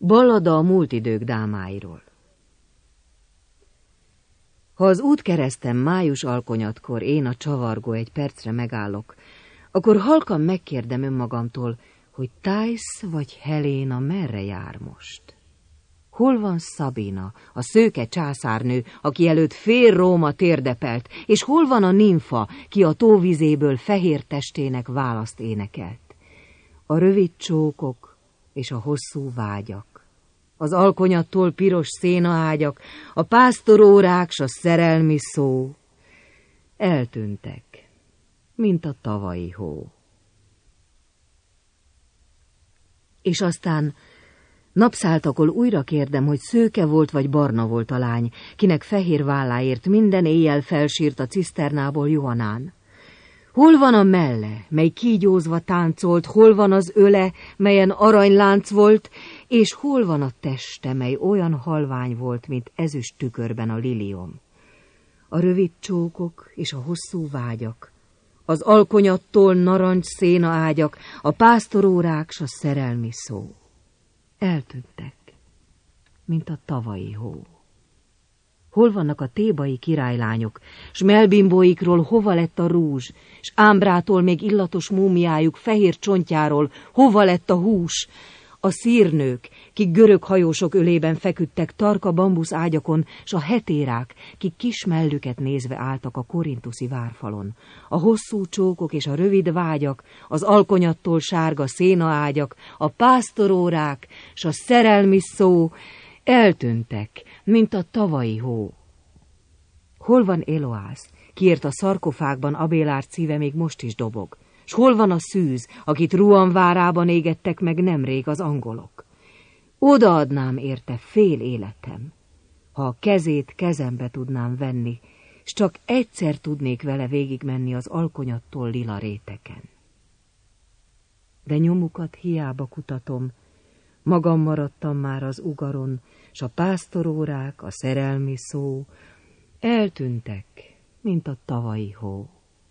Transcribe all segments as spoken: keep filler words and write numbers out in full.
Ballada a múlt idők dámáiról. Ha az útkereszten május alkonyatkor én a csavargó egy percre megállok, akkor halkan megkérdem önmagamtól, hogy Thais vagy Helena merre jár most? Hol van Szabina, a szőke császárnő, aki előtt fél Róma térdepelt, és hol van a nimfa, ki a tóvizéből fehér testének választ énekelt? A rövid csókok és a hosszú vágyak, az alkonyattól piros szénaágyak, a pásztorórák s a szerelmi szó eltűntek, mint a tavalyi hó. És aztán napszáltakor újra kérdem, hogy szőke volt vagy barna volt a lány, kinek fehér válláért minden éjjel felsírt a ciszternából Johannán. Hol van a melle, mely kígyózva táncolt, hol van az öle, melyen aranylánc volt, és hol van a teste, mely olyan halvány volt, mint ezüst tükörben a liliom? A rövid csókok és a hosszú vágyak, az alkonyattól narancs széna ágyak, a pásztorórák s a szerelmi szó eltűntek, mint a tavalyi hó. Hol vannak a tébai királylányok, s melbimbóikról hova lett a rúzs, s ámbrától még illatos múmiájuk fehér csontjáról hova lett a hús? A szírnők, kik görög hajósok ölében feküdtek tarka bambusz ágyakon, s a hetérák, kik kis mellüket nézve álltak a korintuszi várfalon. A hosszú csókok és a rövid vágyak, az alkonyattól sárga szénaágyak, a pásztorórák, s a szerelmi szó eltűntek, mint a tavalyi hó. Hol van Eloász, kiért a szarkofágban Abélard szíve még most is dobog? S hol van a szűz, akit Ruan várában égettek meg nemrég az angolok? Odaadnám érte fél életem, ha a kezét kezembe tudnám venni, s csak egyszer tudnék vele végigmenni az alkonyattól lila réteken. De nyomukat hiába kutatom, magam maradtam már az ugaron, s a pásztorórák, a szerelmi szó eltűntek, mint a tavalyi hó.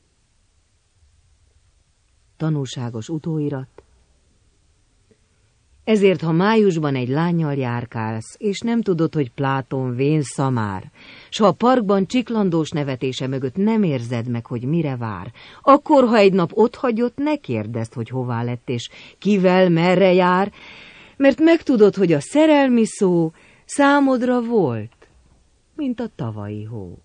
Tanulságos utóirat. Ezért, ha májusban egy lánnyal járkálsz, és nem tudod, hogy Plátón vén szamár, s ha a parkban csiklandós nevetése mögött nem érzed meg, hogy mire vár, akkor, ha egy nap otthagyott, ne kérdezd, hogy hová lett, és kivel, merre jár, mert megtudod, hogy a szerelmi szó számodra volt, mint a tavalyi hó.